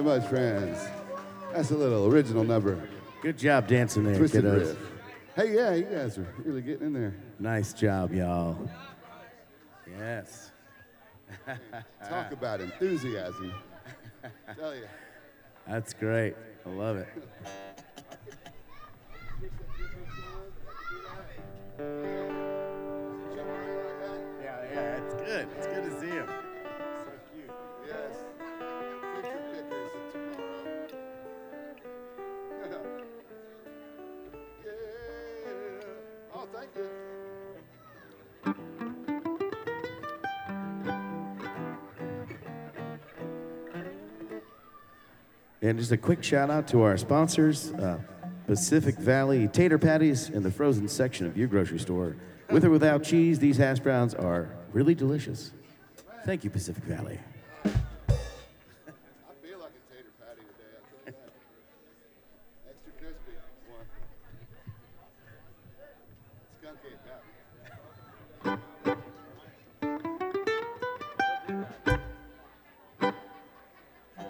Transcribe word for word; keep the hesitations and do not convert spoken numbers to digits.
much, friends. That's a little original number. Good job dancing there, Twisted kiddos. riff. Hey, yeah, you guys are really getting in there. Nice job, y'all. Yes. Talk about enthusiasm. Tell you. That's great. I love it. Yeah, yeah, it's good. It's good to see him. So cute. Yes. Future pickers of tomorrow. Yeah. Oh, thank you. And just a quick shout out to our sponsors, uh, Pacific Valley Tater Patties in the frozen section of your grocery store. With or without cheese, these hash browns are really delicious. Thank you, Pacific Valley. I feel like a tater patty today, I'll tell you that. Extra crispy. One. Skunk ate that one.